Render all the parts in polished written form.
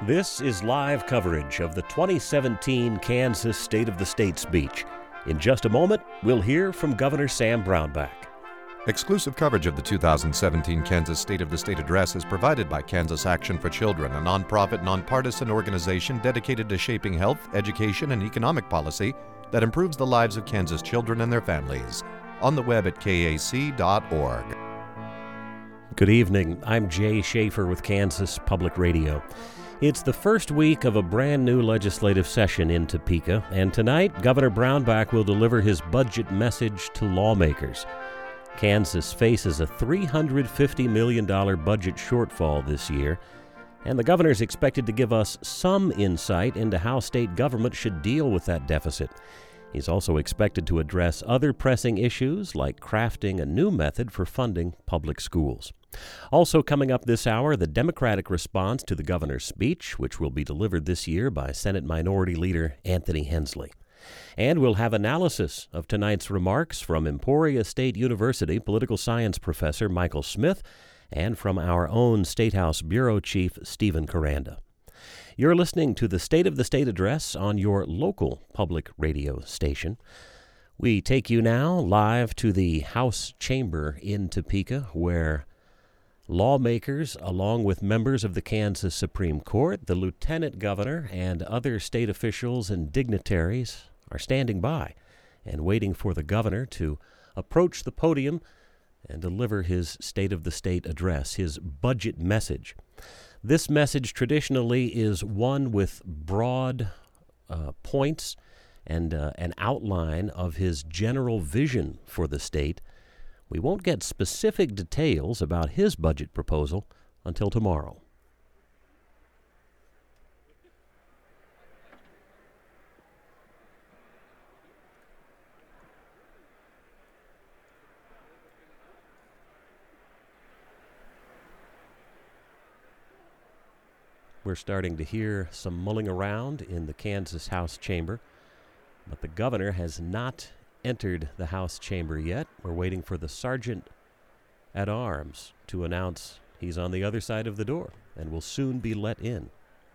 This is live coverage of the 2017 Kansas State of the State speech. In just a moment, we'll hear from Governor Sam Brownback. Exclusive coverage of the 2017 Kansas State of the State address is provided by Kansas Action for Children, a nonprofit, nonpartisan organization dedicated to shaping health, education, and economic policy that improves the lives of Kansas children and their families. On the web at kac.org. Good evening. I'm Jay Schaefer with Kansas Public Radio. It's the first week of a brand new legislative session in Topeka, and tonight Governor Brownback will deliver his budget message to lawmakers. Kansas faces a $350 million budget shortfall this year, and the governor is expected to give us some insight into how state government should deal with that deficit. He's also expected to address other pressing issues like crafting a new method for funding public schools. Also coming up this hour, the Democratic response to the governor's speech, which will be delivered this year by Senate Minority Leader Anthony Hensley. And we'll have analysis of tonight's remarks from Emporia State University political science professor Michael Smith and from our own State House Bureau Chief Stephen Koranda. You're listening to the State of the State address on your local public radio station. We take you now live to the House chamber in Topeka, where lawmakers, along with members of the Kansas Supreme Court, the lieutenant governor, and other state officials and dignitaries are standing by and waiting for the governor to approach the podium and deliver his State of the State address, his budget message. This message traditionally is one with broad points and an outline of his general vision for the state. We won't get specific details about his budget proposal until tomorrow. We're starting to hear some mulling around in the Kansas House chamber, but the governor has not entered the House chamber yet. We're waiting for the sergeant at arms to announce he's on the other side of the door and will soon be let in.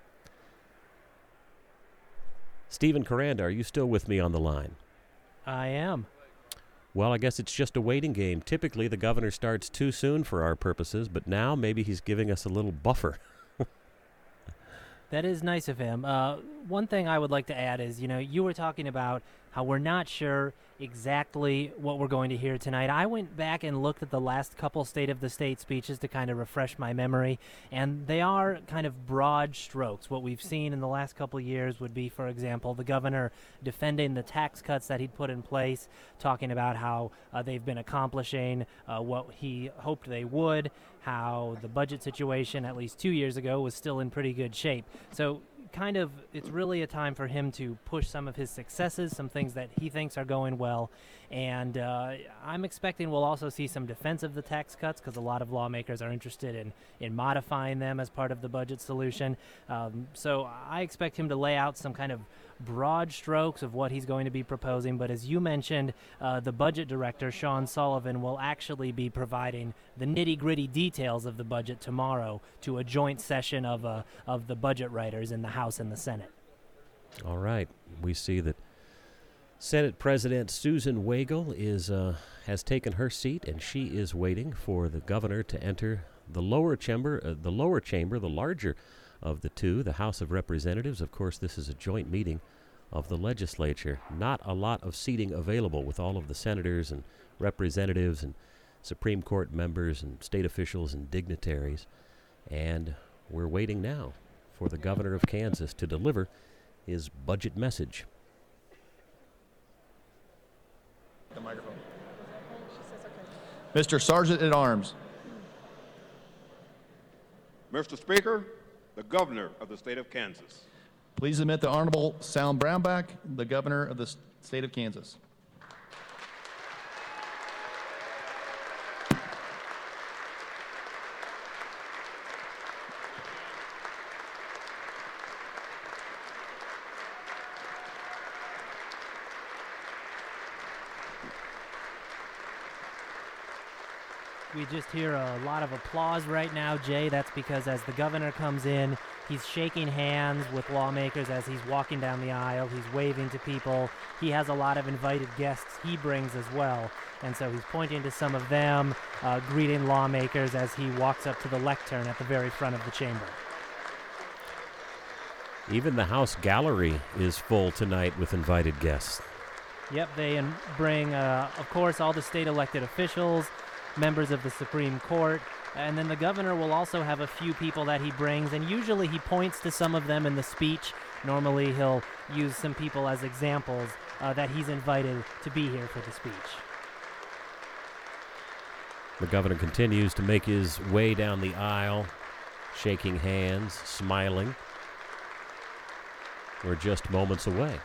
Stephen Koranda, are you still with me on the line? I am. Well, I guess it's just a waiting game. Typically, the governor starts too soon for our purposes, but now maybe he's giving us a little buffer. That is nice of him. One thing I would like to add is, you were talking about how we're not sure exactly what we're going to hear tonight. I went back and looked at the last couple State of the State speeches to kind of refresh my memory, and they are kind of broad strokes. What we've seen in the last couple years would be, for example, the governor defending the tax cuts that he'd put in place, talking about how they've been accomplishing what he hoped they would, how the budget situation, at least 2 years ago, was still in pretty good shape. So it's really a time for him to push some of his successes, some things that he thinks are going well. And I'm expecting we'll also see some defense of the tax cuts, because a lot of lawmakers are interested in modifying them as part of the budget solution. So I expect him to lay out some kind of broad strokes of what he's going to be proposing. But as you mentioned, the budget director, Sean Sullivan, will actually be providing the nitty-gritty details of the budget tomorrow to a joint session of the budget writers in the House and the Senate. All right. We see that Senate President Susan Wagle has taken her seat, and she is waiting for the governor to enter the lower chamber, the larger of the two, the House of Representatives. Of course, this is a joint meeting of the legislature. Not a lot of seating available with all of the senators and representatives and Supreme Court members and state officials and dignitaries. And we're waiting now for the governor of Kansas to deliver his budget message. The microphone. Mr. Sergeant at Arms. Mr. Speaker, the governor of the state of Kansas. Please admit the Honorable Sam Brownback, the governor of the state of Kansas. We just hear a lot of applause right now, Jay. That's because as the governor comes in, He's shaking hands with lawmakers as he's walking down the aisle. He's waving to people. He has a lot of invited guests he brings as well. And so he's pointing to some of them, greeting lawmakers as he walks up to the lectern at the very front of the chamber. Even the House gallery is full tonight with invited guests. Yep, they bring, of course, all the state elected officials, members of the Supreme Court, and then the governor will also have a few people that he brings, and usually he points to some of them in the speech. Normally he'll use some people as examples that he's invited to be here for the speech. The governor continues to make his way down the aisle, shaking hands, smiling. We're just moments away.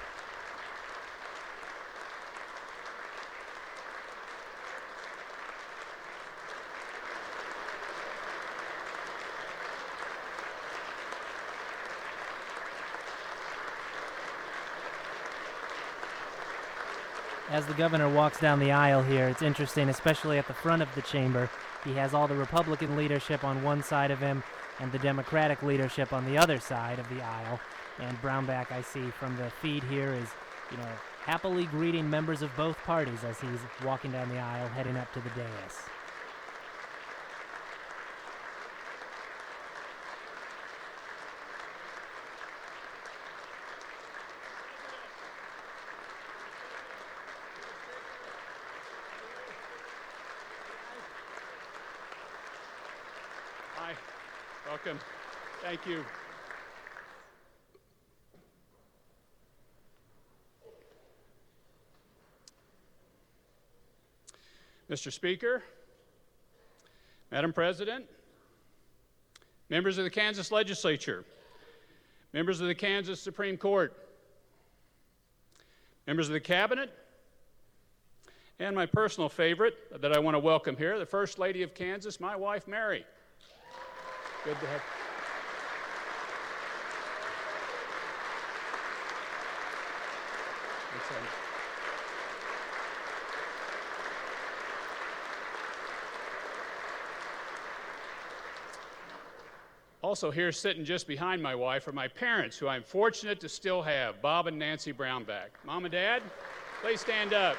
As the governor walks down the aisle here, it's interesting, especially at the front of the chamber. He has all the Republican leadership on one side of him and the Democratic leadership on the other side of the aisle. And Brownback, I see from the feed here, is, happily greeting members of both parties as he's walking down the aisle, heading up to the dais. Hi, welcome. Thank you. Mr. Speaker, Madam President, members of the Kansas Legislature, members of the Kansas Supreme Court, members of the Cabinet, and my personal favorite that I want to welcome here, the First Lady of Kansas, my wife, Mary. Good to have. Also here sitting just behind my wife are my parents, who I'm fortunate to still have, Bob and Nancy Brownback. Mom and Dad, please stand up.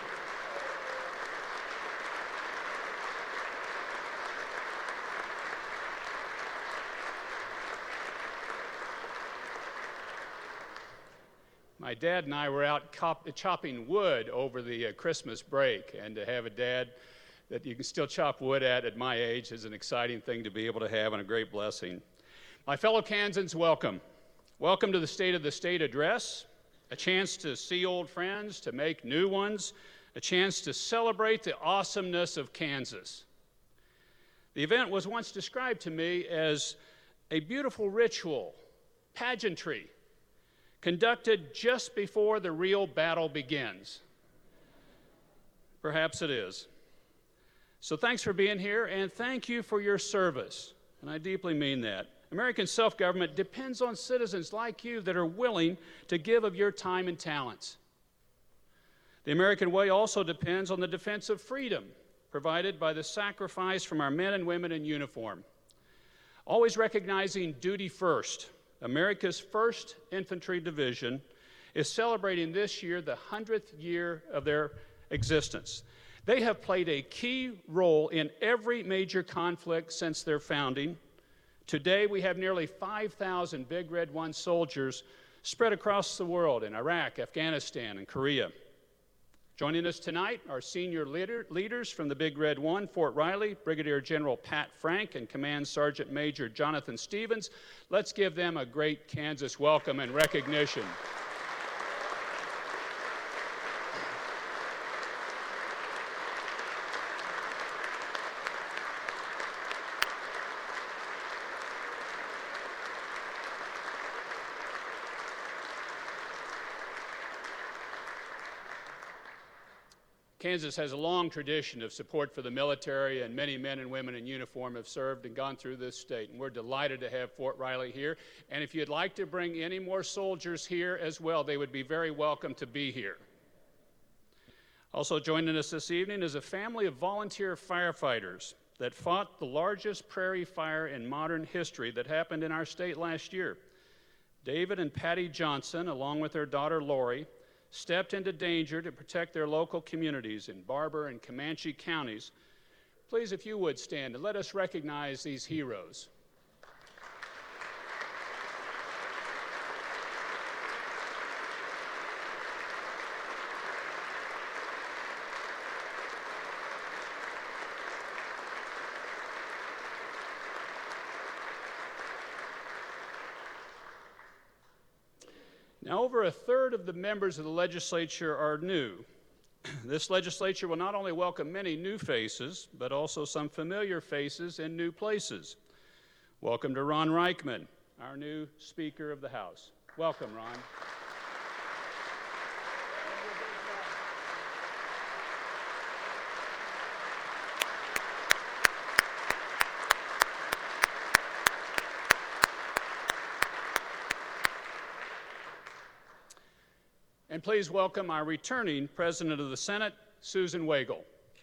My dad and I were out chopping wood over the Christmas break, and to have a dad that you can still chop wood at my age is an exciting thing to be able to have and a great blessing. My fellow Kansans, welcome. Welcome to the State of the State address, a chance to see old friends, to make new ones, a chance to celebrate the awesomeness of Kansas. The event was once described to me as a beautiful ritual, pageantry, conducted just before the real battle begins. Perhaps it is. So thanks for being here, and thank you for your service, and I deeply mean that. American self-government depends on citizens like you that are willing to give of your time and talents. The American way also depends on the defense of freedom provided by the sacrifice from our men and women in uniform. Always recognizing duty first, America's 1st Infantry Division is celebrating this year the 100th year of their existence. They have played a key role in every major conflict since their founding. Today, we have nearly 5,000 Big Red 1 soldiers spread across the world in Iraq, Afghanistan, and Korea. Joining us tonight are senior leaders from the Big Red 1, Fort Riley, Brigadier General Pat Frank and Command Sergeant Major Jonathan Stevens. Let's give them a great Kansas welcome and recognition. Kansas has a long tradition of support for the military, and many men and women in uniform have served and gone through this state. And we're delighted to have Fort Riley here. And if you'd like to bring any more soldiers here as well, they would be very welcome to be here. Also joining us this evening is a family of volunteer firefighters that fought the largest prairie fire in modern history that happened in our state last year. David and Patty Johnson, along with their daughter Lori, stepped into danger to protect their local communities in Barber and Comanche counties. Please, if you would stand and let us recognize these heroes. Now, over a third of the members of the legislature are new. This legislature will not only welcome many new faces, but also some familiar faces in new places. Welcome to Ron Reichman, our new Speaker of the House. Welcome, Ron. And please welcome our returning President of the Senate, Susan Wagle.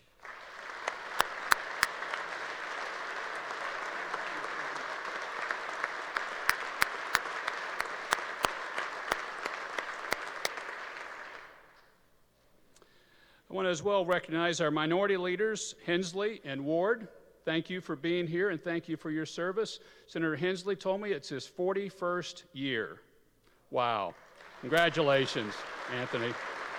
I want to as well recognize our minority leaders, Hensley and Ward. Thank you for being here and thank you for your service. Senator Hensley told me it's his 41st year. Wow. Congratulations, Anthony.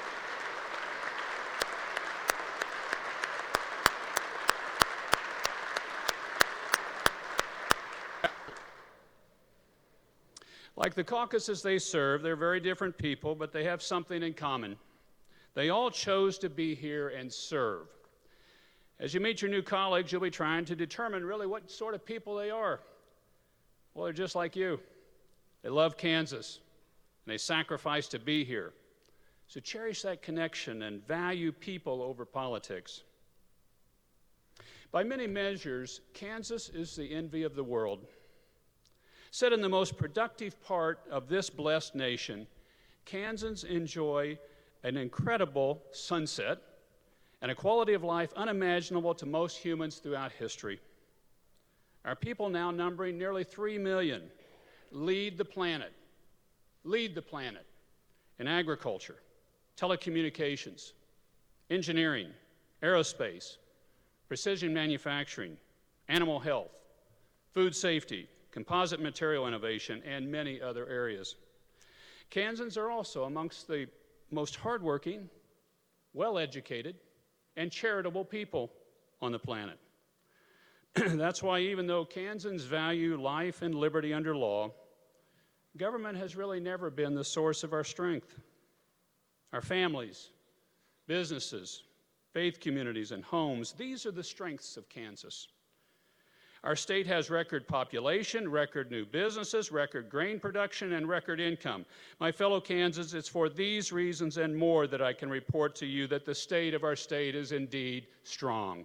Like the caucuses they serve, they're very different people, but they have something in common. They all chose to be here and serve. As you meet your new colleagues, you'll be trying to determine really what sort of people they are. Well, they're just like you. They love Kansas. And they sacrifice to be here. So cherish that connection and value people over politics. By many measures, Kansas is the envy of the world. Set in the most productive part of this blessed nation, Kansans enjoy an incredible sunset and a quality of life unimaginable to most humans throughout history. Our people, now numbering nearly 3 million, lead the planet in agriculture, telecommunications, engineering, aerospace, precision manufacturing, animal health, food safety, composite material innovation, and many other areas. Kansans are also amongst the most hardworking, well-educated, and charitable people on the planet. That's why even though Kansans value life and liberty under law, government has really never been the source of our strength. Our families, businesses, faith communities, and homes, these are the strengths of Kansas. Our state has record population, record new businesses, record grain production, and record income. My fellow Kansans, it's for these reasons and more that I can report to you that the state of our state is indeed strong.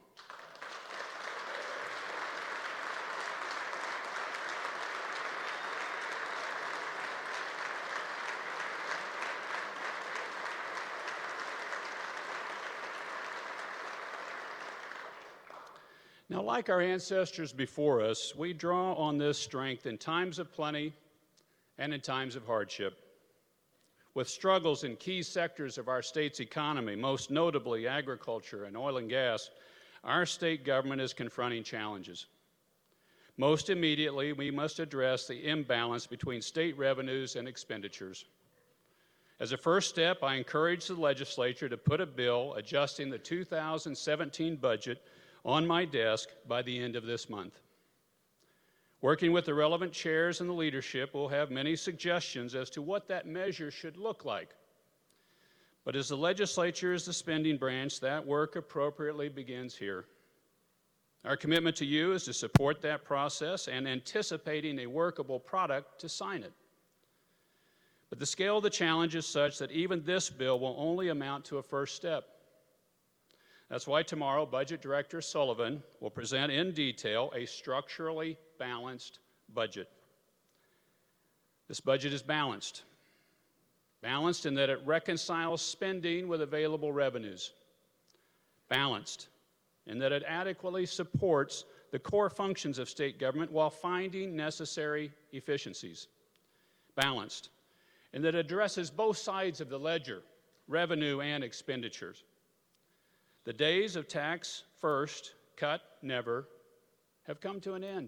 Now, like our ancestors before us, we draw on this strength in times of plenty and in times of hardship. With struggles in key sectors of our state's economy, most notably agriculture and oil and gas, our state government is confronting challenges. Most immediately, we must address the imbalance between state revenues and expenditures. As a first step, I encourage the legislature to put a bill adjusting the 2017 budget on my desk by the end of this month. Working with the relevant chairs and the leadership, we'll have many suggestions as to what that measure should look like. But as the legislature is the spending branch, that work appropriately begins here. Our commitment to you is to support that process and anticipating a workable product to sign it. But the scale of the challenge is such that even this bill will only amount to a first step. That's why tomorrow, Budget Director Sullivan will present in detail a structurally balanced budget. This budget is balanced. Balanced in that it reconciles spending with available revenues. Balanced in that it adequately supports the core functions of state government while finding necessary efficiencies. balanced, and that addresses both sides of the ledger, revenue and expenditures. The days of tax first, cut never, have come to an end.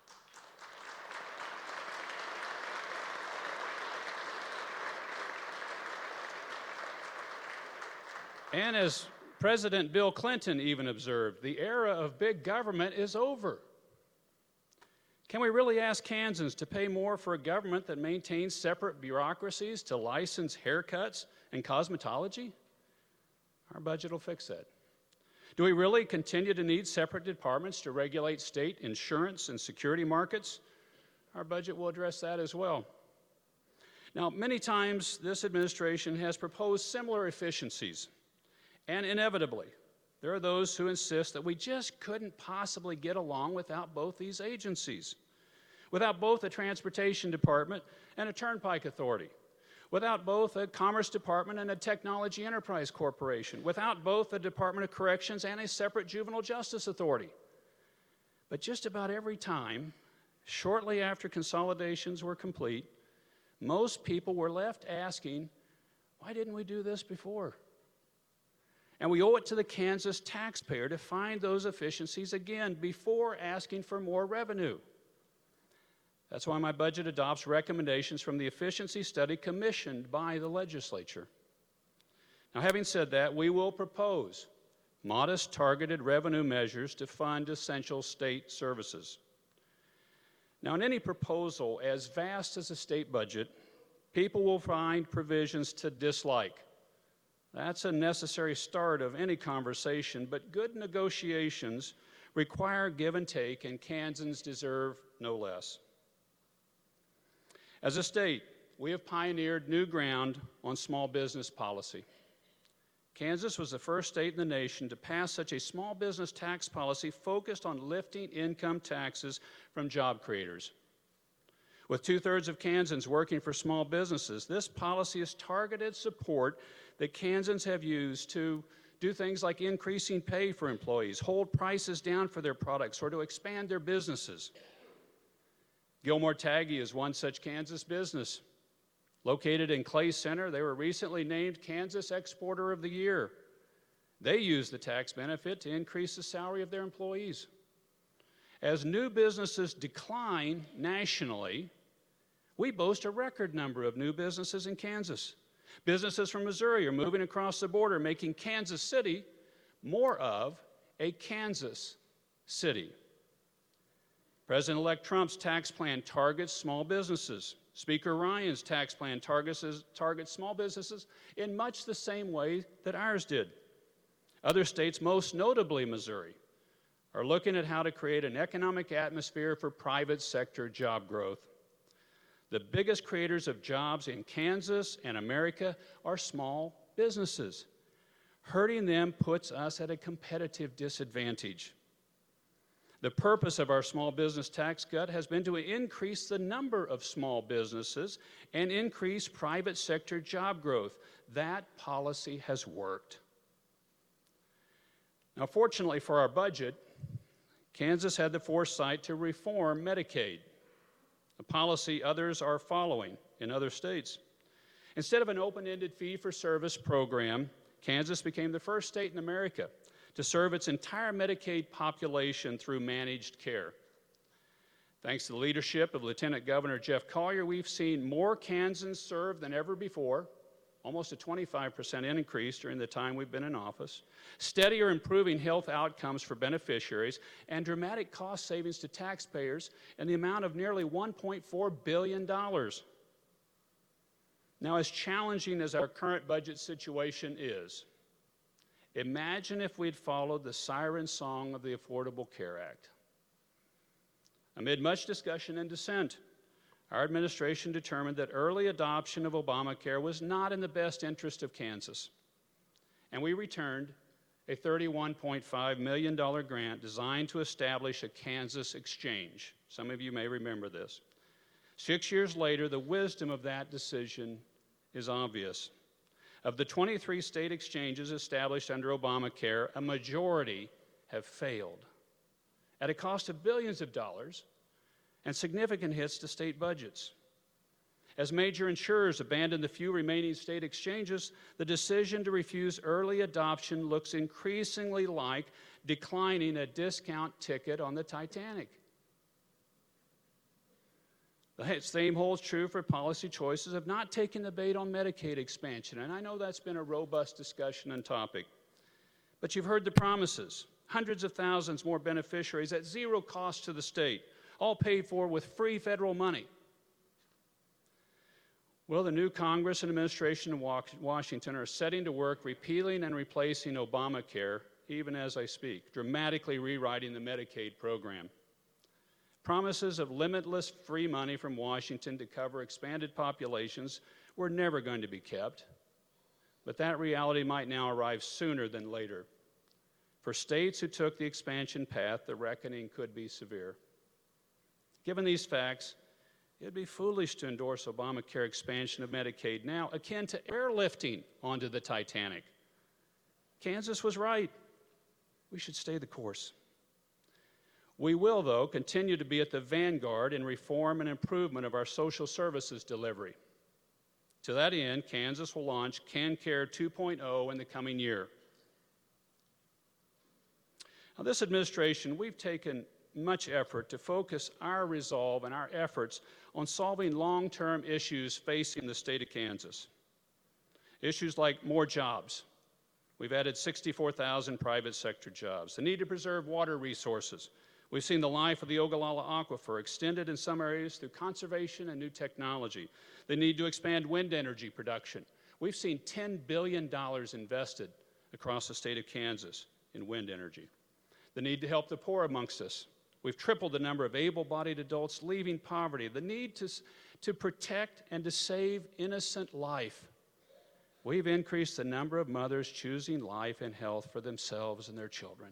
And as President Bill Clinton even observed, the era of big government is over. Can we really ask Kansans to pay more for a government that maintains separate bureaucracies to license haircuts and cosmetology? Our budget will fix that. Do we really continue to need separate departments to regulate state insurance and security markets? Our budget will address that as well. Now, many times this administration has proposed similar efficiencies, and inevitably, there are those who insist that we just couldn't possibly get along without both these agencies, without both a transportation department and a turnpike authority, without both a commerce department and a technology enterprise corporation, without both a Department of Corrections and a separate juvenile justice authority. But just about every time, shortly after consolidations were complete, most people were left asking, why didn't we do this before? And we owe it to the Kansas taxpayer to find those efficiencies again before asking for more revenue. That's why my budget adopts recommendations from the efficiency study commissioned by the legislature. Now, having said that, we will propose modest targeted revenue measures to fund essential state services. Now, in any proposal as vast as a state budget, people will find provisions to dislike. That's a necessary start of any conversation, but good negotiations require give and take, and Kansans deserve no less. As a state, we have pioneered new ground on small business policy. Kansas was the first state in the nation to pass such a small business tax policy focused on lifting income taxes from job creators. With 2/3 of Kansans working for small businesses, this policy is targeted support that Kansans have used to do things like increasing pay for employees, hold prices down for their products, or to expand their businesses. Gilmore Taggy is one such Kansas business. Located in Clay Center, they were recently named Kansas Exporter of the Year. They used the tax benefit to increase the salary of their employees. As new businesses decline nationally, we boast a record number of new businesses in Kansas. Businesses from Missouri are moving across the border, making Kansas City more of a Kansas city. President-elect Trump's tax plan targets small businesses. Speaker Ryan's tax plan targets small businesses in much the same way that ours did. Other states, most notably Missouri, are looking at how to create an economic atmosphere for private sector job growth. The biggest creators of jobs in Kansas and America are small businesses. Hurting them puts us at a competitive disadvantage. The purpose of our small business tax cut has been to increase the number of small businesses and increase private sector job growth. That policy has worked. Now, fortunately for our budget, Kansas had the foresight to reform Medicaid, a policy others are following in other states. Instead of an open-ended fee-for-service program, Kansas became the first state in America to serve its entire Medicaid population through managed care. Thanks to the leadership of Lieutenant Governor Jeff Collier, we've seen more Kansans served than ever before, almost a 25% increase during the time we've been in office, steadier improving health outcomes for beneficiaries, and dramatic cost savings to taxpayers in the amount of nearly $1.4 billion. Now, as challenging as our current budget situation is, imagine if we'd followed the siren song of the Affordable Care Act. Amid much discussion and dissent, our administration determined that early adoption of Obamacare was not in the best interest of Kansas, and we returned a $31.5 million grant designed to establish a Kansas exchange. Some of you may remember this. 6 years later, the wisdom of that decision is obvious. Of the 23 state exchanges established under Obamacare, a majority have failed at a cost of billions of dollars and significant hits to state budgets. As major insurers abandon the few remaining state exchanges, the decision to refuse early adoption looks increasingly like declining a discount ticket on the Titanic. The same holds true for policy choices of not taking the bait on Medicaid expansion, and I know that's been a robust discussion and topic. But you've heard the promises. Hundreds of thousands more beneficiaries at zero cost to the state, all paid for with free federal money. Well, the new Congress and administration in Washington are setting to work repealing and replacing Obamacare, even as I speak, dramatically rewriting the Medicaid program. Promises of limitless free money from Washington to cover expanded populations were never going to be kept, but that reality might now arrive sooner than later. For states who took the expansion path, the reckoning could be severe. Given these facts, it'd be foolish to endorse Obamacare expansion of Medicaid now, akin to airlifting onto the Titanic. Kansas was right. We should stay the course. We will, though, continue to be at the vanguard in reform and improvement of our social services delivery. To that end, Kansas will launch KanCare 2.0 in the coming year. Now, this administration, we've taken much effort to focus our resolve and our efforts on solving long-term issues facing the state of Kansas. Issues like more jobs. We've added 64,000 private sector jobs. The need to preserve water resources. We've seen the life of the Ogallala Aquifer extended in some areas through conservation and new technology. The need to expand wind energy production. We've seen $10 billion invested across the state of Kansas in wind energy. The need to help the poor amongst us. We've tripled the number of able-bodied adults leaving poverty. The need to protect and to save innocent life. We've increased the number of mothers choosing life and health for themselves and their children.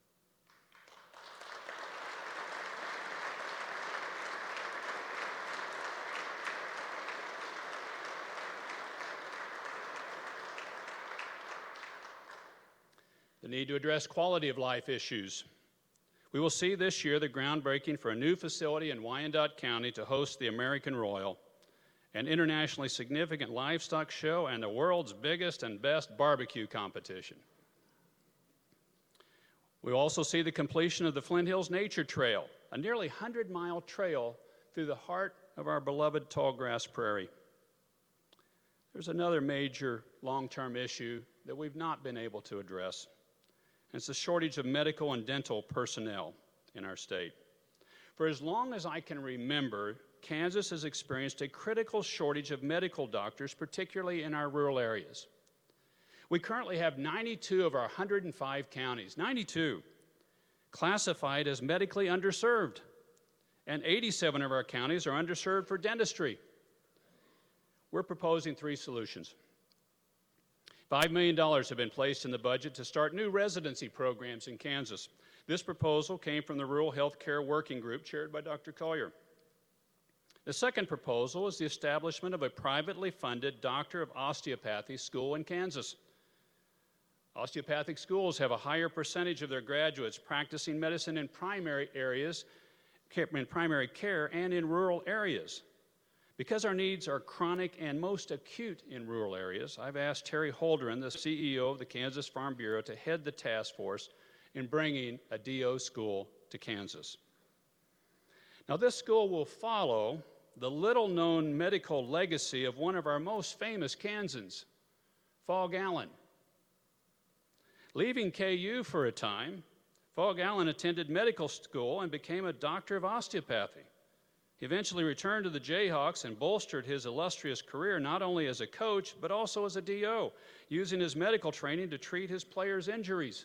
The need to address quality of life issues. We will see this year the groundbreaking for a new facility in Wyandotte County to host the American Royal, an internationally significant livestock show, and the world's biggest and best barbecue competition. We will also see the completion of the Flint Hills Nature Trail, a nearly 100-mile trail through the heart of our beloved tallgrass prairie. There's another major long-term issue that we've not been able to address. It's the shortage of medical and dental personnel in our state. For as long as I can remember, Kansas has experienced a critical shortage of medical doctors, particularly in our rural areas. We currently have 92 of our 105 counties, 92, classified as medically underserved, and 87 of our counties are underserved for dentistry. We're proposing 3 solutions. $5 million have been placed in the budget to start new residency programs in Kansas. This proposal came from the Rural Health Care Working Group chaired by Dr. Collier. The second proposal is the establishment of a privately funded Doctor of Osteopathy school in Kansas. Osteopathic schools have a higher percentage of their graduates practicing medicine in primary care and in rural areas. Because our needs are chronic and most acute in rural areas, I've asked Terry Holdren, the CEO of the Kansas Farm Bureau, to head the task force in bringing a DO school to Kansas. Now, this school will follow the little-known medical legacy of one of our most famous Kansans, Fog Allen. Leaving KU for a time, Fog Allen attended medical school and became a doctor of osteopathy. He eventually returned to the Jayhawks and bolstered his illustrious career not only as a coach, but also as a DO, using his medical training to treat his players' injuries.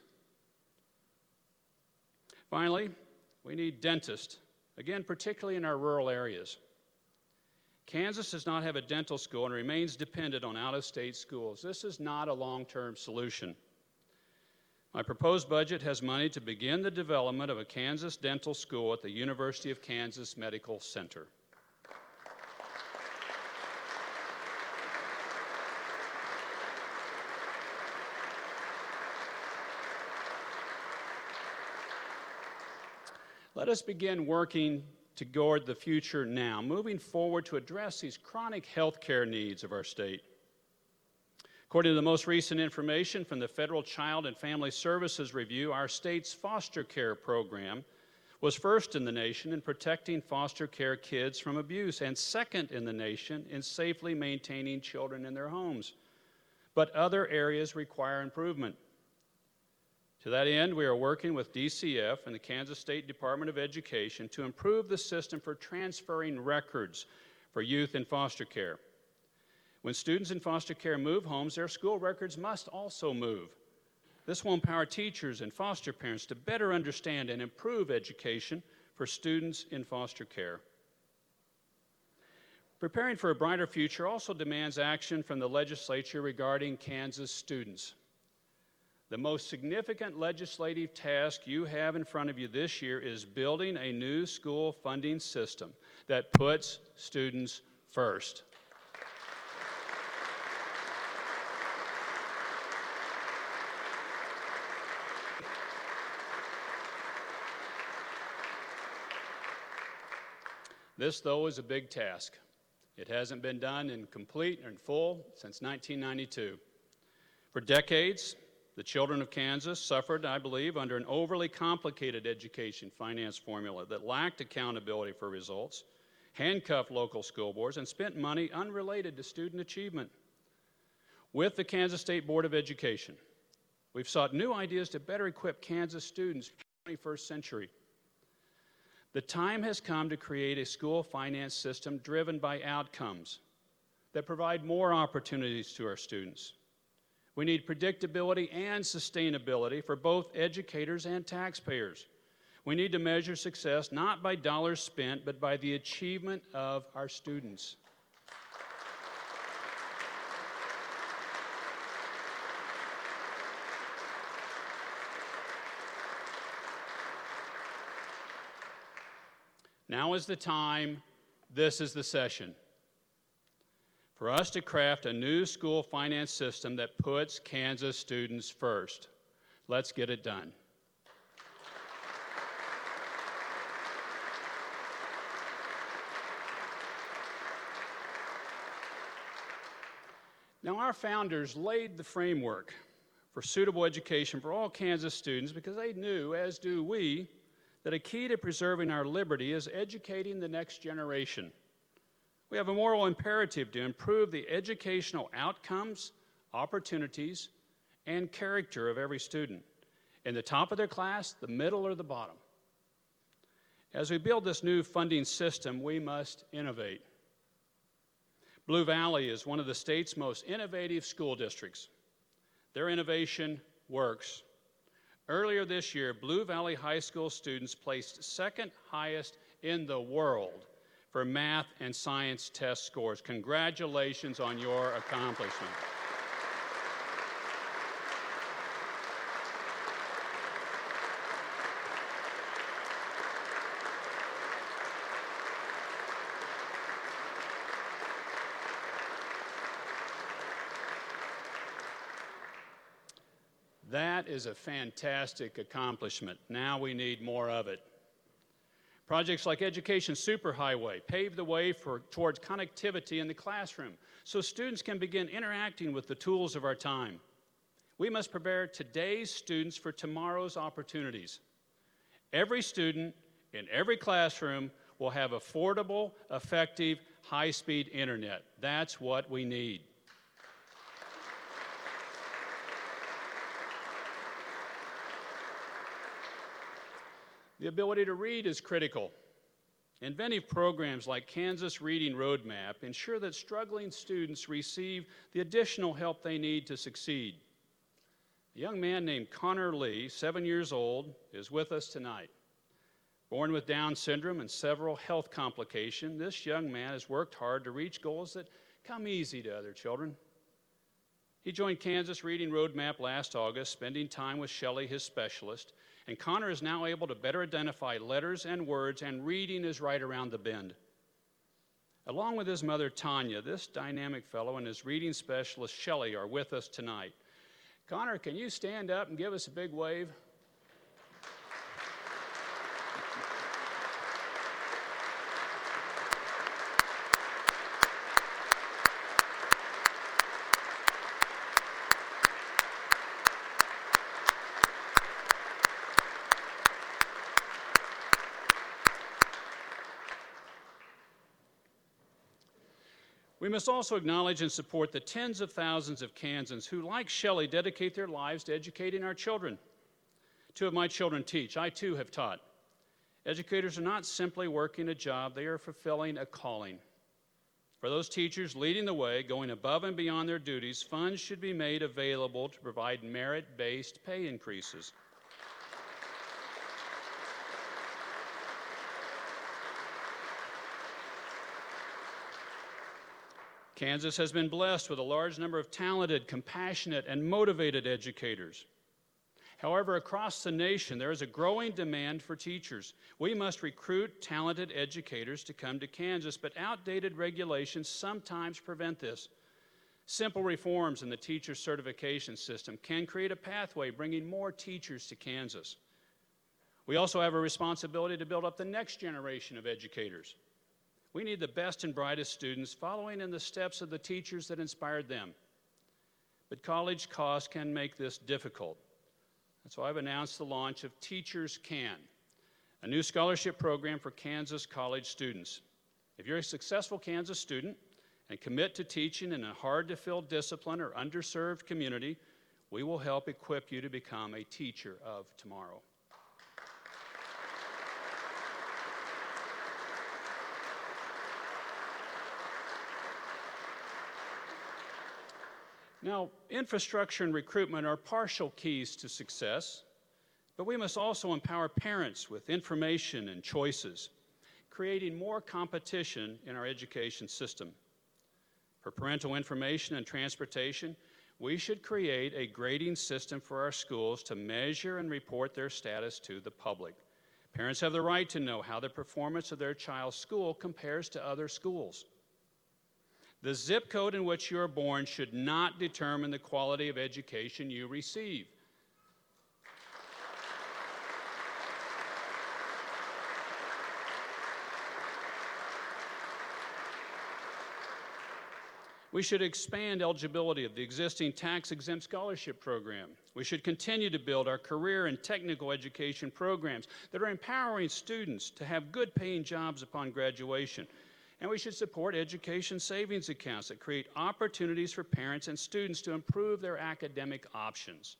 Finally, we need dentists, again, particularly in our rural areas. Kansas does not have a dental school and remains dependent on out-of-state schools. This is not a long-term solution. My proposed budget has money to begin the development of a Kansas dental school at the University of Kansas Medical Center. Let us begin working to guard the future now, moving forward to address these chronic health care needs of our state. According to the most recent information from the Federal Child and Family Services Review, our state's foster care program was first in the nation in protecting foster care kids from abuse and second in the nation in safely maintaining children in their homes. But other areas require improvement. To that end, we are working with DCF and the Kansas State Department of Education to improve the system for transferring records for youth in foster care. When students in foster care move homes, their school records must also move. This will empower teachers and foster parents to better understand and improve education for students in foster care. Preparing for a brighter future also demands action from the legislature regarding Kansas students. The most significant legislative task you have in front of you this year is building a new school funding system that puts students first. This, though, is a big task. It hasn't been done in complete and full since 1992. For decades, the children of Kansas suffered, I believe, under an overly complicated education finance formula that lacked accountability for results, handcuffed local school boards, and spent money unrelated to student achievement. With the Kansas State Board of Education, we've sought new ideas to better equip Kansas students for the 21st century. The time has come to create a school finance system driven by outcomes that provide more opportunities to our students. We need predictability and sustainability for both educators and taxpayers. We need to measure success not by dollars spent, but by the achievement of our students. Now is the time, this is the session, for us to craft a new school finance system that puts Kansas students first. Let's get it done. Now, our founders laid the framework for suitable education for all Kansas students because they knew, as do we, that a key to preserving our liberty is educating the next generation. We have a moral imperative to improve the educational outcomes, opportunities, and character of every student, in the top of their class, the middle, or the bottom. As we build this new funding system, we must innovate. Blue Valley is one of the state's most innovative school districts. Their innovation works. Earlier this year, Blue Valley High School students placed second highest in the world for math and science test scores. Congratulations on your accomplishment. That is a fantastic accomplishment. Now we need more of it. Projects like Education Superhighway pave the way towards connectivity in the classroom so students can begin interacting with the tools of our time. We must prepare today's students for tomorrow's opportunities. Every student in every classroom will have affordable, effective, high-speed internet. That's what we need. The ability to read is critical. Inventive programs like Kansas Reading Roadmap ensure that struggling students receive the additional help they need to succeed. A young man named Connor Lee, 7 years old, is with us tonight. Born with Down syndrome and several health complications, this young man has worked hard to reach goals that come easy to other children. He joined Kansas Reading Roadmap last August, spending time with Shelley, his specialist, and Connor is now able to better identify letters and words, and reading is right around the bend. Along with his mother, Tanya, this dynamic fellow and his reading specialist, Shelley, are with us tonight. Connor, can you stand up and give us a big wave? We must also acknowledge and support the tens of thousands of Kansans who, like Shelley, dedicate their lives to educating our children. 2 of my children teach. I, too, have taught. Educators are not simply working a job. They are fulfilling a calling. For those teachers leading the way, going above and beyond their duties, funds should be made available to provide merit-based pay increases. Kansas has been blessed with a large number of talented, compassionate, and motivated educators. However, across the nation, there is a growing demand for teachers. We must recruit talented educators to come to Kansas, but outdated regulations sometimes prevent this. Simple reforms in the teacher certification system can create a pathway bringing more teachers to Kansas. We also have a responsibility to build up the next generation of educators. We need the best and brightest students following in the steps of the teachers that inspired them. But college costs can make this difficult. And so I've announced the launch of Teachers Can, a new scholarship program for Kansas college students. If you're a successful Kansas student and commit to teaching in a hard-to-fill discipline or underserved community, we will help equip you to become a teacher of tomorrow. Now, infrastructure and recruitment are partial keys to success, but we must also empower parents with information and choices, creating more competition in our education system. For parental information and transportation, we should create a grading system for our schools to measure and report their status to the public. Parents have the right to know how the performance of their child's school compares to other schools. The zip code in which you are born should not determine the quality of education you receive. We should expand eligibility of the existing tax-exempt scholarship program. We should continue to build our career and technical education programs that are empowering students to have good-paying jobs upon graduation. And we should support education savings accounts that create opportunities for parents and students to improve their academic options.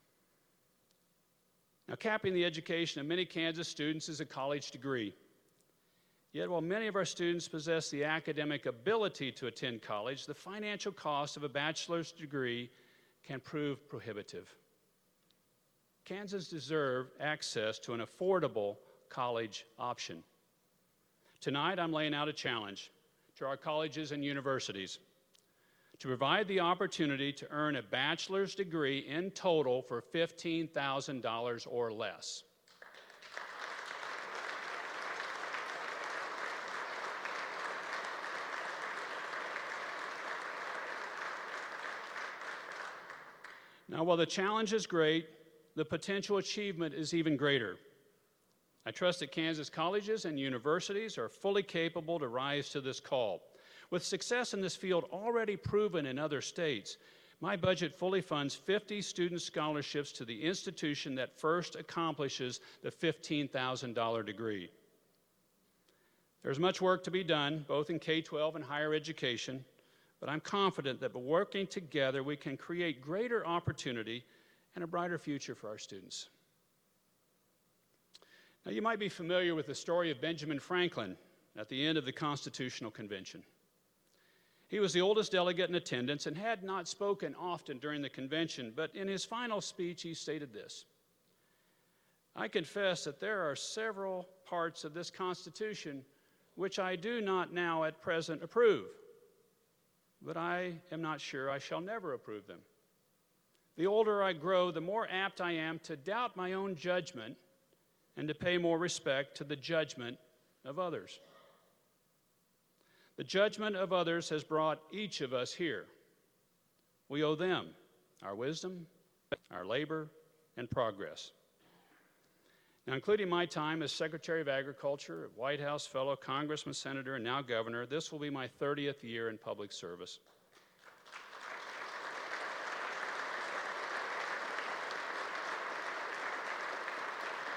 Now, capping the education of many Kansas students is a college degree. Yet, while many of our students possess the academic ability to attend college, the financial cost of a bachelor's degree can prove prohibitive. Kansans deserve access to an affordable college option. Tonight, I'm laying out a challenge to our colleges and universities to provide the opportunity to earn a bachelor's degree in total for $15,000 or less. Now, while the challenge is great, the potential achievement is even greater. I trust that Kansas colleges and universities are fully capable to rise to this call. With success in this field already proven in other states, my budget fully funds 50 student scholarships to the institution that first accomplishes the $15,000 degree. There's much work to be done, both in K-12 and higher education, but I'm confident that by working together, we can create greater opportunity and a brighter future for our students. Now, you might be familiar with the story of Benjamin Franklin at the end of the Constitutional Convention. He was the oldest delegate in attendance and had not spoken often during the convention, but in his final speech, he stated this: "I confess that there are several parts of this Constitution which I do not now at present approve, but I am not sure I shall never approve them. The older I grow, the more apt I am to doubt my own judgment and to pay more respect to the judgment of others. The judgment of others has brought each of us here. We owe them our wisdom, our labor, and progress." Now, including my time as Secretary of Agriculture, White House Fellow, Congressman, Senator, and now Governor, this will be my 30th year in public service.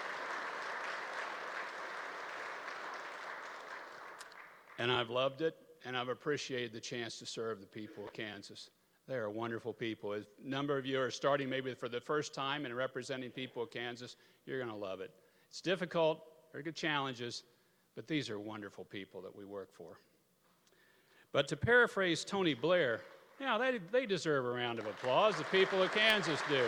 And I've loved it and I've appreciated the chance to serve the people of Kansas. They are wonderful people. A number of you are starting maybe for the first time and representing people of Kansas. You're going to love it. It's difficult, very good challenges, but these are wonderful people that we work for. But to paraphrase Tony Blair, yeah, they deserve a round of applause. The people of Kansas do.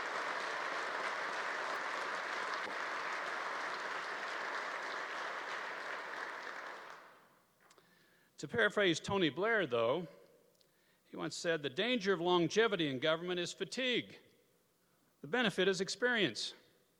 To paraphrase Tony Blair, though, he once said, "The danger of longevity in government is fatigue. The benefit is experience."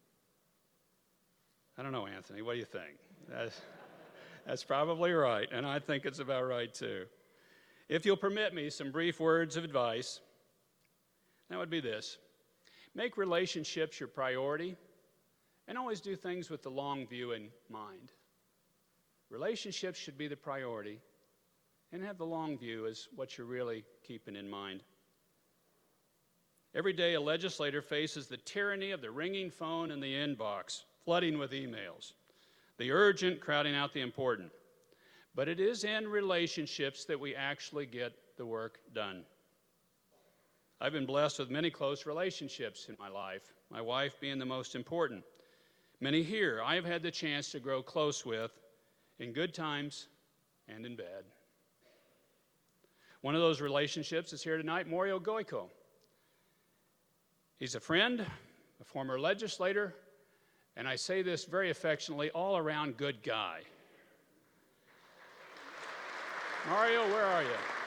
I don't know, Anthony, what do you think? That's probably right, and I think it's about right, too. If you'll permit me some brief words of advice, that would be this. Make relationships your priority, and always do things with the long view in mind. Relationships should be the priority, and have the long view as what you're really keeping in mind. Every day, a legislator faces the tyranny of the ringing phone and the inbox, flooding with emails, the urgent crowding out the important. But it is in relationships that we actually get the work done. I've been blessed with many close relationships in my life, my wife being the most important. Many here I have had the chance to grow close with in good times and in bad. One of those relationships is here tonight, Mario Goico. He's a friend, a former legislator, and I say this very affectionately, all-around good guy. Mario, where are you?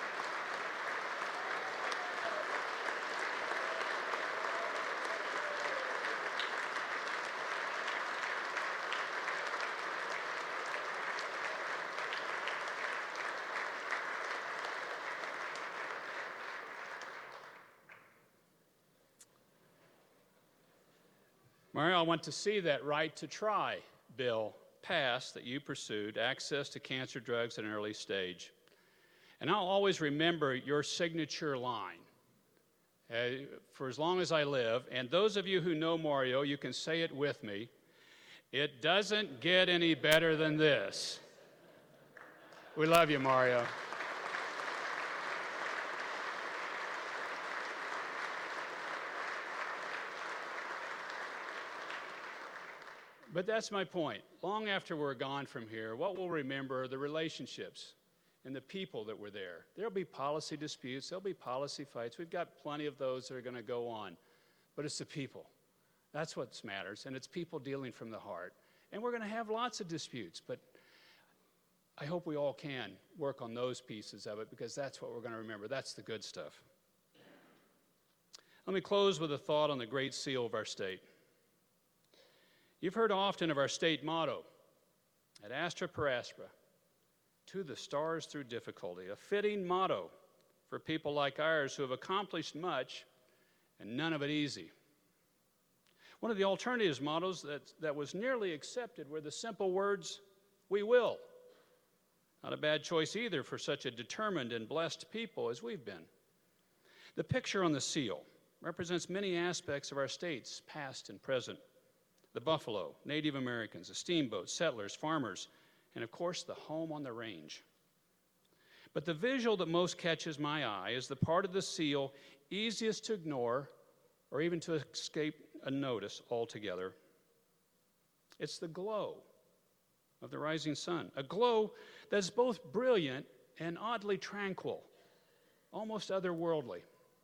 Mario, I want to see that right to try bill passed that you pursued, access to cancer drugs at an early stage. And I'll always remember your signature line for as long as I live. And those of you who know Mario, you can say it with me. It doesn't get any better than this. We love you, Mario. But that's my point. Long after we're gone from here, what we'll remember are the relationships and the people that were there. There'll be policy disputes. There'll be policy fights. We've got plenty of those that are going to go on. But it's the people. That's what matters, and it's people dealing from the heart. And we're going to have lots of disputes, but I hope we all can work on those pieces of it because that's what we're going to remember. That's the good stuff. Let me close with a thought on the great seal of our state. You've heard often of our state motto, ad astra per aspera, to the stars through difficulty, a fitting motto for people like ours who have accomplished much and none of it easy. One of the alternatives mottos that was nearly accepted were the simple words, "We will." Not a bad choice either for such a determined and blessed people as we've been. The picture on the seal represents many aspects of our states, past and present. The buffalo, Native Americans, the steamboats, settlers, farmers, and of course the home on the range. But the visual that most catches my eye is the part of the seal easiest to ignore or even to escape a notice altogether. It's the glow of the rising sun, a glow that's both brilliant and oddly tranquil, almost otherworldly.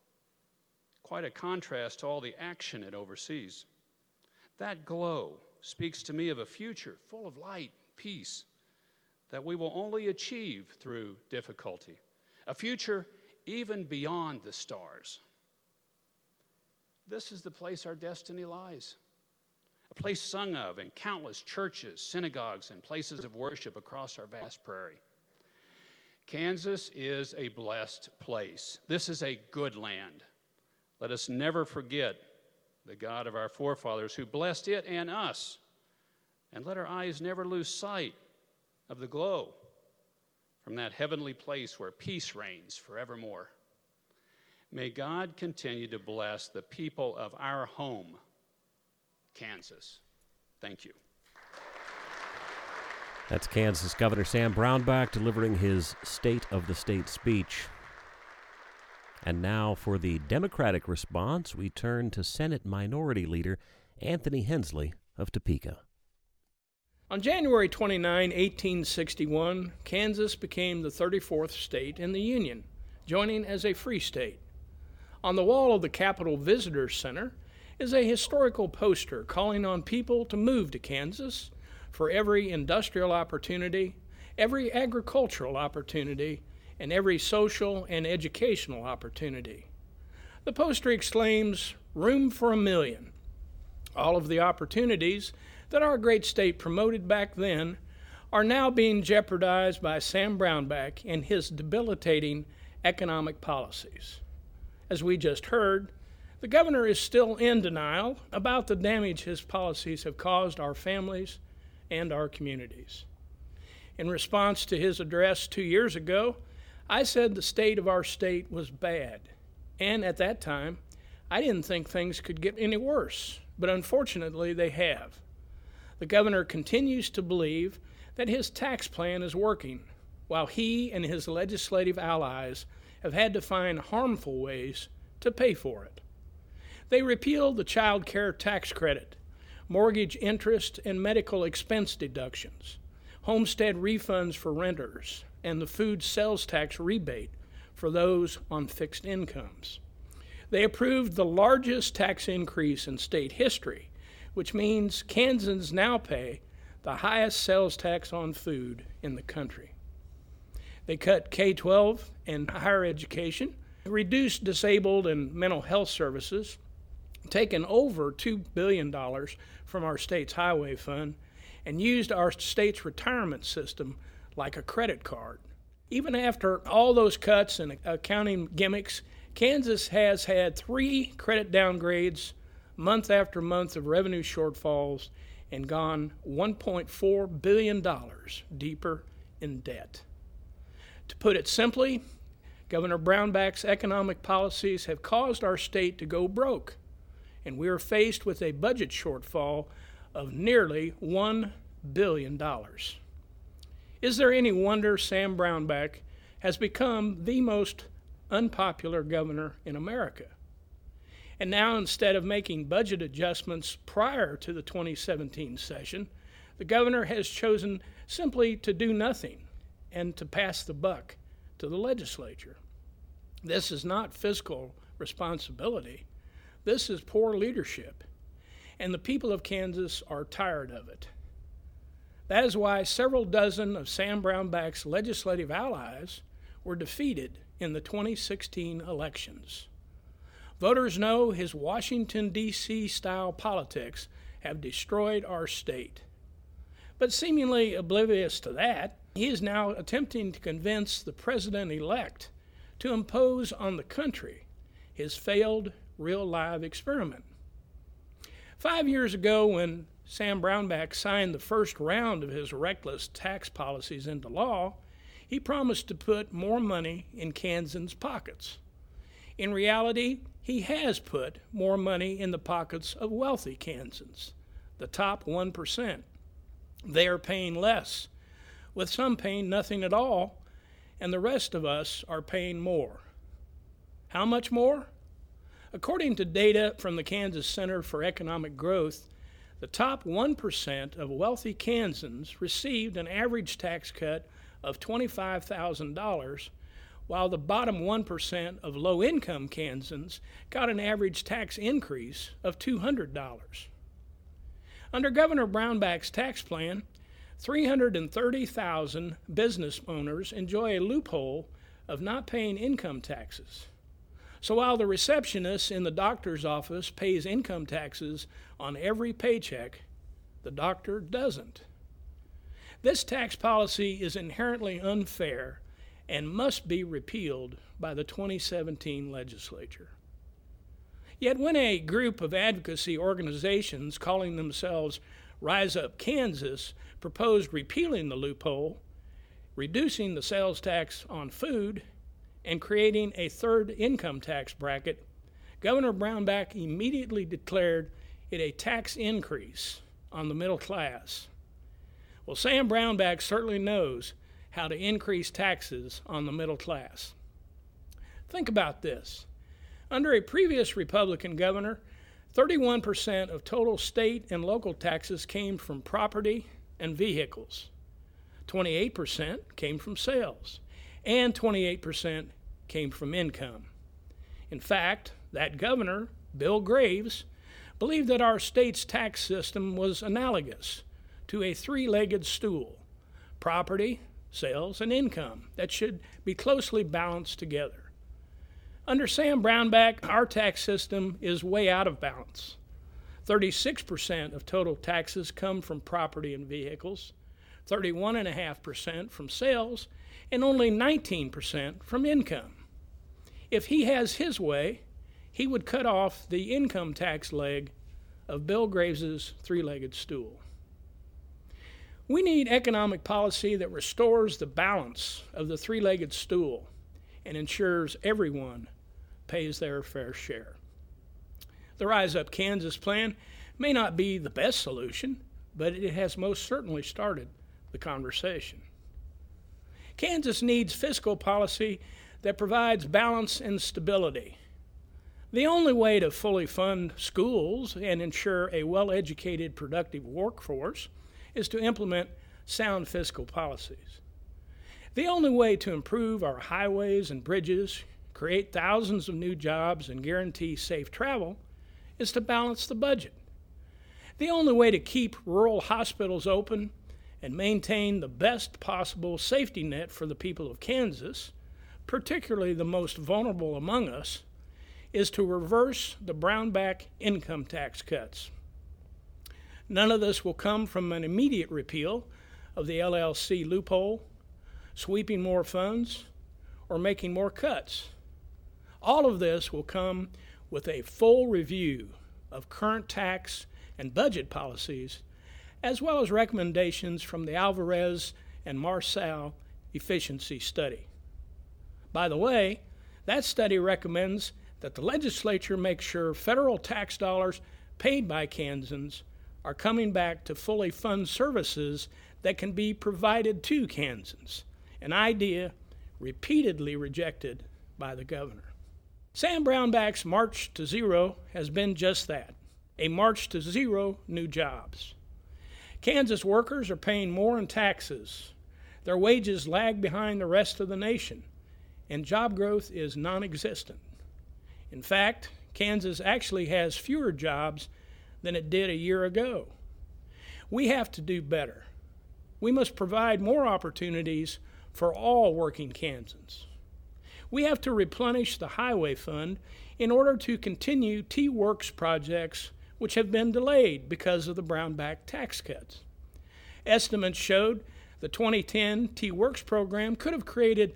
Quite a contrast to all the action it oversees. That glow speaks to me of a future full of light, peace, that we will only achieve through difficulty. A future even beyond the stars. This is the place our destiny lies. A place sung of in countless churches, synagogues, and places of worship across our vast prairie. Kansas is a blessed place. This is a good land. Let us never forget the God of our forefathers who blessed it and us. And let our eyes never lose sight of the glow from that heavenly place where peace reigns forevermore. May God continue to bless the people of our home, Kansas. Thank you. That's Kansas Governor Sam Brownback delivering his State of the State speech. And now for the Democratic response, we turn to Senate Minority Leader Anthony Hensley of Topeka. On January 29, 1861, Kansas became the 34th state in the Union, joining as a free state. On the wall of the Capitol Visitor Center is a historical poster calling on people to move to Kansas for every industrial opportunity, every agricultural opportunity, and every social and educational opportunity. The poster exclaims, "Room for a million." All of the opportunities that our great state promoted back then are now being jeopardized by Sam Brownback and his debilitating economic policies. As we just heard, the governor is still in denial about the damage his policies have caused our families and our communities. In response to his address 2 years ago, I said the state of our state was bad, and at that time, I didn't think things could get any worse, but unfortunately they have. The governor continues to believe that his tax plan is working, while he and his legislative allies have had to find harmful ways to pay for it. They repealed the child care tax credit, mortgage interest and medical expense deductions, homestead refunds for renters, and the food sales tax rebate for those on fixed incomes. They approved the largest tax increase in state history, which means Kansans now pay the highest sales tax on food in the country. They cut K-12 and higher education, reduced disabled and mental health services, taken over $2 billion from our state's highway fund, and used our state's retirement system like a credit card. Even after all those cuts and accounting gimmicks, Kansas has had 3 credit downgrades, month after month of revenue shortfalls, and gone $1.4 billion deeper in debt. To put it simply, Governor Brownback's economic policies have caused our state to go broke, and we are faced with a budget shortfall of nearly $1 billion. Is there any wonder Sam Brownback has become the most unpopular governor in America? And now, instead of making budget adjustments prior to the 2017 session, the governor has chosen simply to do nothing and to pass the buck to the legislature. This is not fiscal responsibility. This is poor leadership, and the people of Kansas are tired of it. That is why several dozen of Sam Brownback's legislative allies were defeated in the 2016 elections. Voters know his Washington, D.C. style politics have destroyed our state. But seemingly oblivious to that, he is now attempting to convince the president-elect to impose on the country his failed real-life experiment. 5 years ago, when Sam Brownback signed the first round of his reckless tax policies into law, he promised to put more money in Kansans' pockets. In reality, he has put more money in the pockets of wealthy Kansans, the top 1%. They are paying less, with some paying nothing at all, and the rest of us are paying more. How much more? According to data from the Kansas Center for Economic Growth, the top 1% of wealthy Kansans received an average tax cut of $25,000, while the bottom 1% of low-income Kansans got an average tax increase of $200. Under Governor Brownback's tax plan, 330,000 business owners enjoy a loophole of not paying income taxes. So while the receptionist in the doctor's office pays income taxes on every paycheck, the doctor doesn't. This tax policy is inherently unfair and must be repealed by the 2017 legislature. Yet when a group of advocacy organizations calling themselves Rise Up Kansas proposed repealing the loophole, reducing the sales tax on food, and creating a third income tax bracket, Governor Brownback immediately declared it a tax increase on the middle class. Well, Sam Brownback certainly knows how to increase taxes on the middle class. Think about this. Under a previous Republican governor, 31% of total state and local taxes came from property and vehicles. 28% came from sales, and 28% came from income. In fact, that governor, Bill Graves, believed that our state's tax system was analogous to a three-legged stool: property, sales, and income that should be closely balanced together. Under Sam Brownback, our tax system is way out of balance. 36% of total taxes come from property and vehicles, 31.5% from sales, and only 19% from income. If he has his way, he would cut off the income tax leg of Bill Graves' three-legged stool. We need economic policy that restores the balance of the three-legged stool and ensures everyone pays their fair share. The Rise Up Kansas plan may not be the best solution, but it has most certainly started the conversation. Kansas needs fiscal policy that provides balance and stability. The only way to fully fund schools and ensure a well-educated, productive workforce is to implement sound fiscal policies. The only way to improve our highways and bridges, create thousands of new jobs, and guarantee safe travel is to balance the budget. The only way to keep rural hospitals open and maintain the best possible safety net for the people of Kansas, particularly the most vulnerable among us, is to reverse the Brownback income tax cuts. None of this will come from an immediate repeal of the LLC loophole, sweeping more funds, or making more cuts. All of this will come with a full review of current tax and budget policies, as well as recommendations from the Alvarez and Marsal efficiency study. By the way, that study recommends that the legislature make sure federal tax dollars paid by Kansans are coming back to fully fund services that can be provided to Kansans, an idea repeatedly rejected by the governor. Sam Brownback's March to Zero has been just that, a march to zero new jobs. Kansas workers are paying more in taxes. Their wages lag behind the rest of the nation, and job growth is non-existent. In fact, Kansas actually has fewer jobs than it did a year ago. We have to do better. We must provide more opportunities for all working Kansans. We have to replenish the highway fund in order to continue T-Works projects which have been delayed because of the Brownback tax cuts. Estimates showed the 2010 T-Works program could have created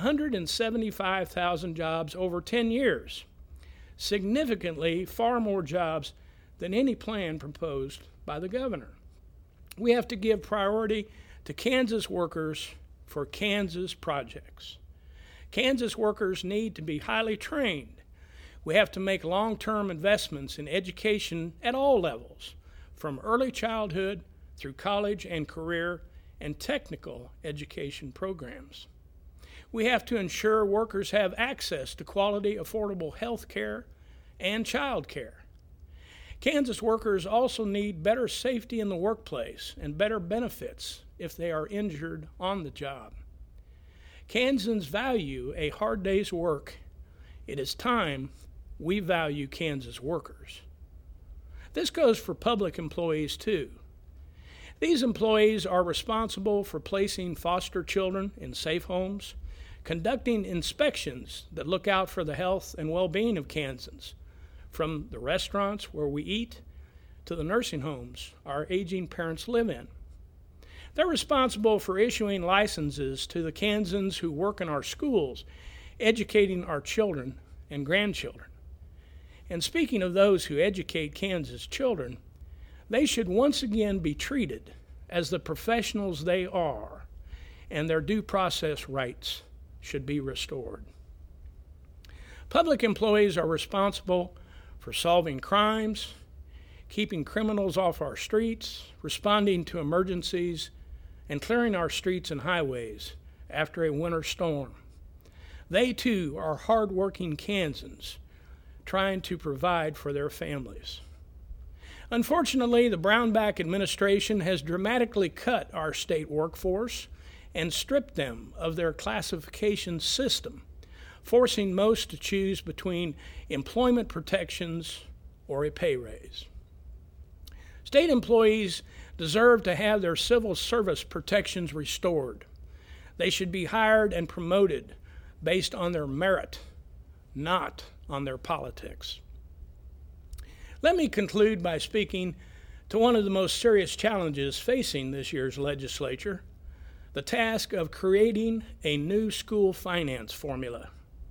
175,000 jobs over 10 years, significantly far more jobs than any plan proposed by the governor. We have to give priority to Kansas workers for Kansas projects. Kansas workers need to be highly trained. We have to make long-term investments in education at all levels, from early childhood through college and career and technical education programs. We have to ensure workers have access to quality, affordable health care and child care. Kansas workers also need better safety in the workplace and better benefits if they are injured on the job. Kansans value a hard day's work. It is time we value Kansas workers. This goes for public employees too. These employees are responsible for placing foster children in safe homes, conducting inspections that look out for the health and well-being of Kansans, from the restaurants where we eat to the nursing homes our aging parents live in. They're responsible for issuing licenses to the Kansans who work in our schools, educating our children and grandchildren. And speaking of those who educate Kansas children, they should once again be treated as the professionals they are, and their due process rights should be restored. Public employees are responsible for solving crimes, keeping criminals off our streets, responding to emergencies, and clearing our streets and highways after a winter storm. They, too, are hard-working Kansans trying to provide for their families. Unfortunately, the Brownback administration has dramatically cut our state workforce and stripped them of their classification system, forcing most to choose between employment protections or a pay raise. State employees deserve to have their civil service protections restored. They should be hired and promoted based on their merit, not on their politics. Let me conclude by speaking to one of the most serious challenges facing this year's legislature, the task of creating a new school finance formula.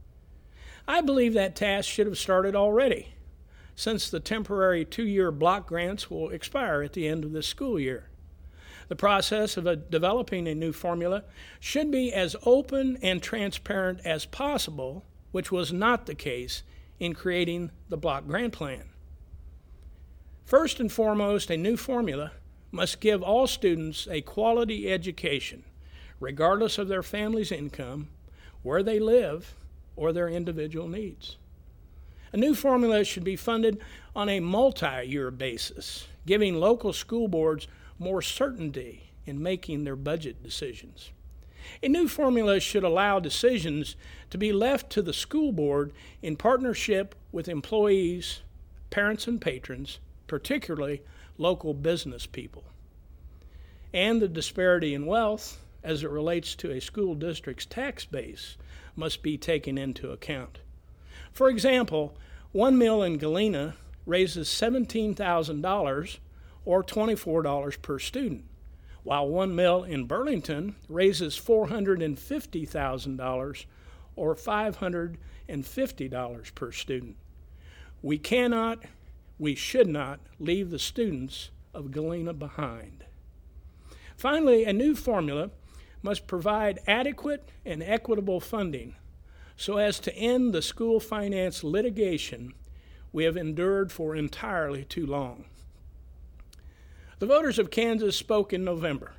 I believe that task should have started already, since the temporary 2-year block grants will expire at the end of this school year. The process of developing a new formula should be as open and transparent as possible, which was not the case in creating the block grant plan. First and foremost, a new formula must give all students a quality education, regardless of their family's income, where they live, or their individual needs. A new formula should be funded on a multi-year basis, giving local school boards more certainty in making their budget decisions. A new formula should allow decisions to be left to the school board in partnership with employees, parents, and patrons, particularly local business people. And the disparity in wealth, as it relates to a school district's tax base, must be taken into account. For example, one mill in Galena raises $17,000 or $24 per student, while one mill in Burlington raises $450,000 or $550 per student. We should not leave the students of Galena behind. Finally, a new formula must provide adequate and equitable funding so as to end the school finance litigation we have endured for entirely too long. The voters of Kansas spoke in November.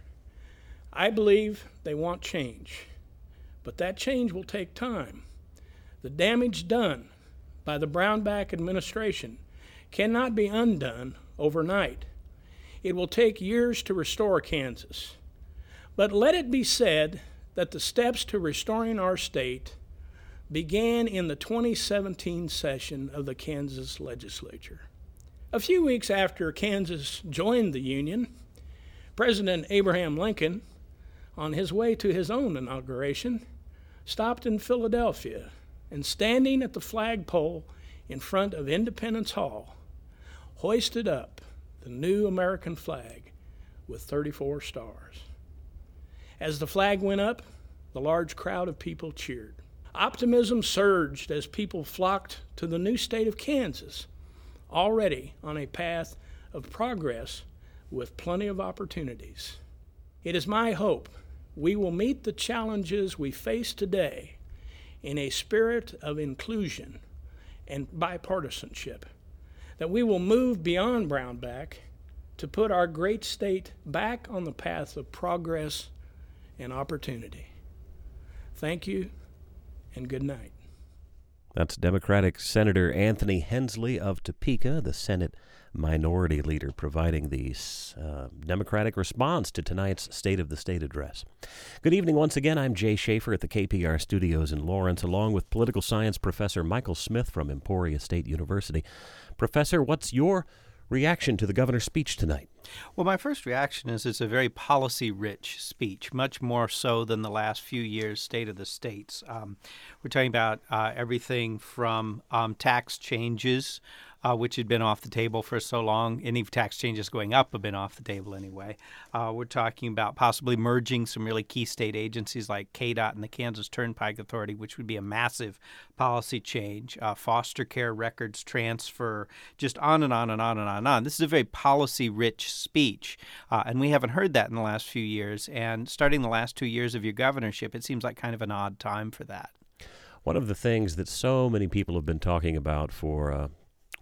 I believe they want change, but that change will take time. The damage done by the Brownback administration cannot be undone overnight. It will take years to restore Kansas. But let it be said that the steps to restoring our state began in the 2017 session of the Kansas legislature. A few weeks after Kansas joined the Union, President Abraham Lincoln, on his way to his own inauguration, stopped in Philadelphia and, standing at the flagpole in front of Independence Hall, hoisted up the new American flag with 34 stars. As the flag went up, the large crowd of people cheered. Optimism surged as people flocked to the new state of Kansas, already on a path of progress with plenty of opportunities. It is my hope we will meet the challenges we face today in a spirit of inclusion and bipartisanship, that we will move beyond Brownback to put our great state back on the path of progress and opportunity. Thank you, and good night. That's Democratic Senator Anthony Hensley of Topeka, the Senate Minority Leader, providing the Democratic response to tonight's State of the State address. Good evening once again. I'm Jay Schaefer at the KPR studios in Lawrence, along with political science professor Michael Smith from Emporia State University. Professor, what's your reaction to the governor's speech tonight? Well, my first reaction is it's a very policy-rich speech, much more so than the last few years' State of the States. We're talking about everything from tax changes, which had been off the table for so long. Any tax changes going up have been off the table anyway. We're talking about possibly merging some really key state agencies like KDOT and the Kansas Turnpike Authority, which would be a massive policy change. Foster care records transfer, just on and on and on and on and on. This is a very policy-rich speech, and we haven't heard that in the last few years. And starting the last 2 years of your governorship, it seems like kind of an odd time for that. One of the things that so many people have been talking about for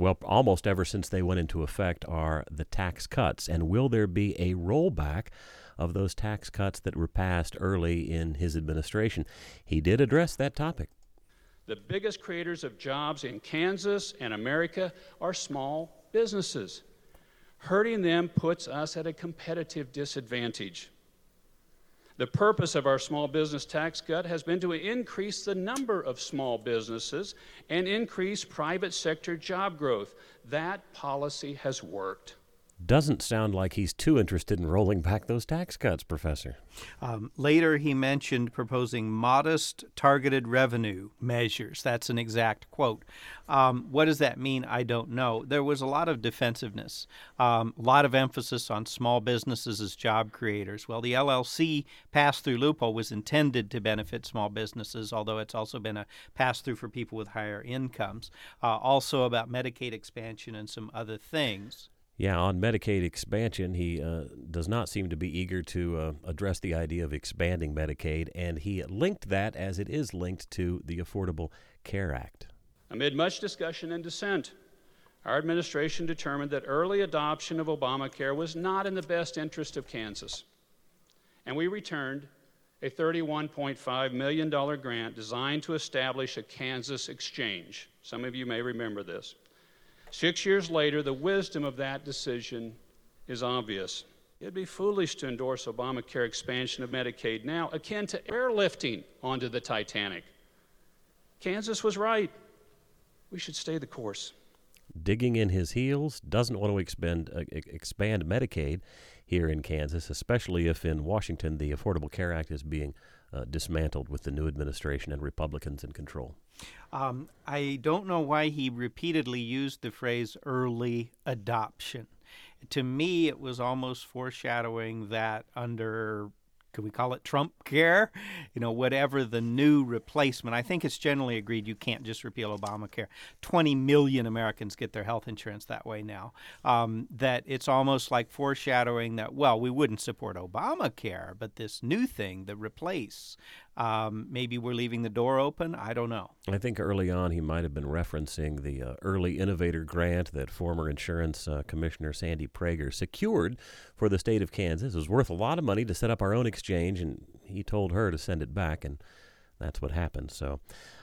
well, almost ever since they went into effect, are the tax cuts. And will there be a rollback of those tax cuts that were passed early in his administration? He did address that topic. The biggest creators of jobs in Kansas and America are small businesses. Hurting them puts us at a competitive disadvantage. The purpose of our small business tax cut has been to increase the number of small businesses and increase private sector job growth. That policy has worked. Doesn't sound like he's too interested in rolling back those tax cuts, Professor. Later, he mentioned proposing modest targeted revenue measures. That's an exact quote. What does that mean? I don't know. There was a lot of defensiveness, a lot of emphasis on small businesses as job creators. Well, the LLC pass-through loophole was intended to benefit small businesses, although it's also been a pass-through for people with higher incomes. Also about Medicaid expansion and some other things. Yeah, on Medicaid expansion, he does not seem to be eager to address the idea of expanding Medicaid, and he linked that as it is linked to the Affordable Care Act. Amid much discussion and dissent, our administration determined that early adoption of Obamacare was not in the best interest of Kansas, and we returned a $31.5 million grant designed to establish a Kansas exchange. Some of you may remember this. 6 years later, the wisdom of that decision is obvious. It'd be foolish to endorse Obamacare expansion of Medicaid now, akin to airlifting onto the Titanic. Kansas was right. We should stay the course. Digging in his heels, doesn't want to expand Medicaid here in Kansas, especially if in Washington the Affordable Care Act is being dismantled with the new administration and Republicans in control. I don't know why he repeatedly used the phrase early adoption. To me, it was almost foreshadowing that under, could we call it Trump care? Whatever the new replacement. I think it's generally agreed you can't just repeal Obamacare. 20 million Americans get their health insurance that way now. That it's almost like foreshadowing that, well, we wouldn't support Obamacare, but this new thing, the replace, maybe we're leaving the door open. I don't know. I think early on he might have been referencing the early innovator grant that former insurance commissioner Sandy Prager secured for the state of Kansas. It was worth a lot of money to set up our own exchange, and he told her to send it back, and that's what happened. So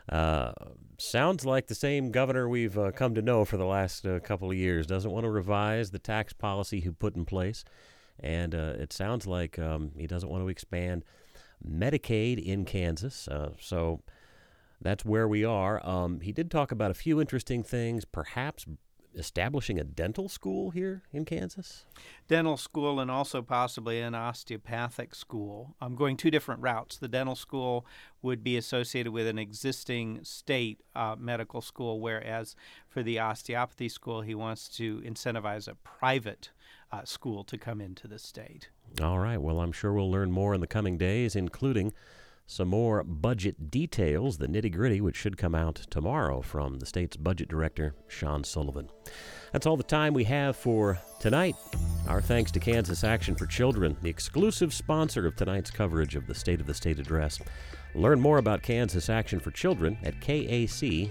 sounds like the same governor we've come to know for the last couple of years. Doesn't want to revise the tax policy he put in place, and it sounds like he doesn't want to expand Medicaid in Kansas. So that's where we are. He did talk about a few interesting things, perhaps establishing a dental school here in Kansas. Dental school and also possibly an osteopathic school. I'm going two different routes. The dental school would be associated with an existing state medical school, whereas for the osteopathy school, he wants to incentivize a private school to come into the state. All right. Well, I'm sure we'll learn more in the coming days, including some more budget details, the nitty-gritty, which should come out tomorrow from the state's budget director, Sean Sullivan. That's all the time we have for tonight. Our thanks to Kansas Action for Children, the exclusive sponsor of tonight's coverage of the State of the State Address. Learn more about Kansas Action for Children at kac.org.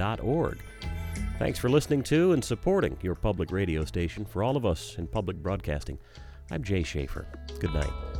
Thanks for listening to and supporting your public radio station. For all of us in public broadcasting, I'm Jay Schaefer. Good night.